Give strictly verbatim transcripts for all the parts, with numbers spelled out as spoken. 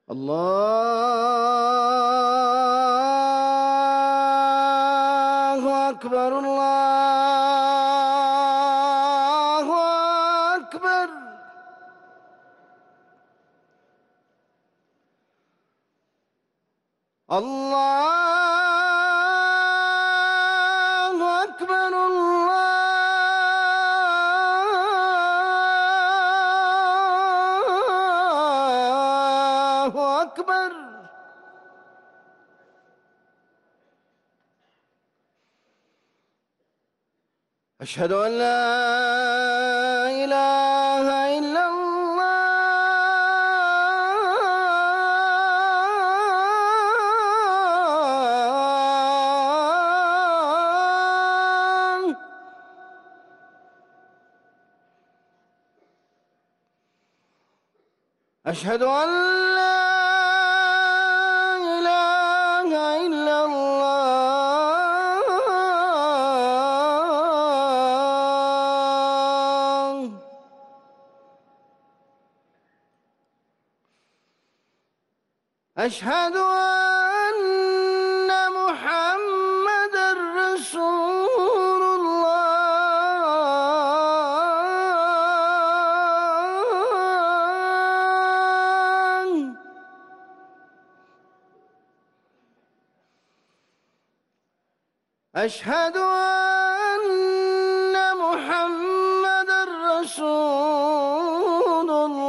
الله أكبر الله أكبر. الله أكبر الله أكبر. أشهد أن لا إله إلا الله. أشهد أن لا إله إلا الله. أشهد أن محمدًا رسول الله. أشهد أن محمدًا رسول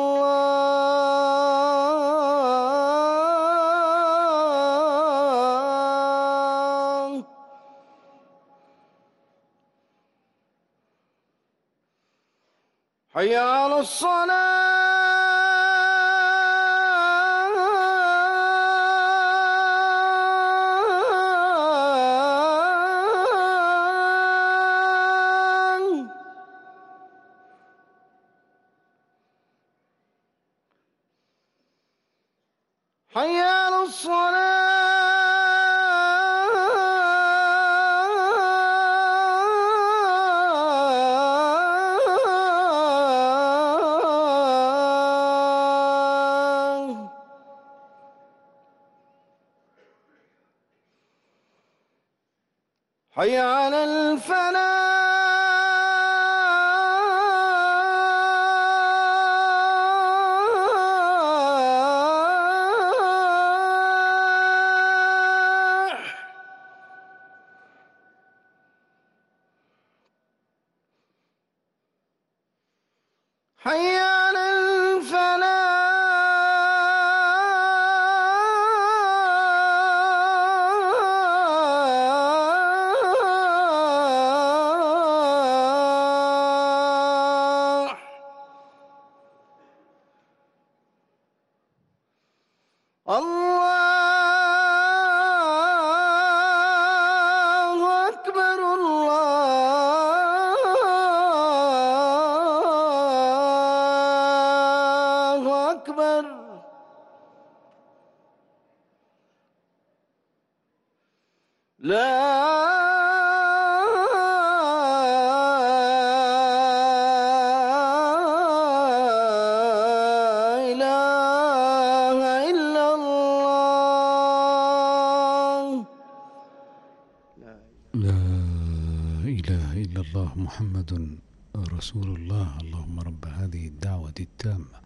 الله. حي على الصلاة. حي على الصلاة. حي على الفلاح. حي على الفلاح. الله أكبر الله أكبر. لا إله إلا الله. لا إله إلا الله محمد رسول الله. اللهم رب هذه الدعوة التامة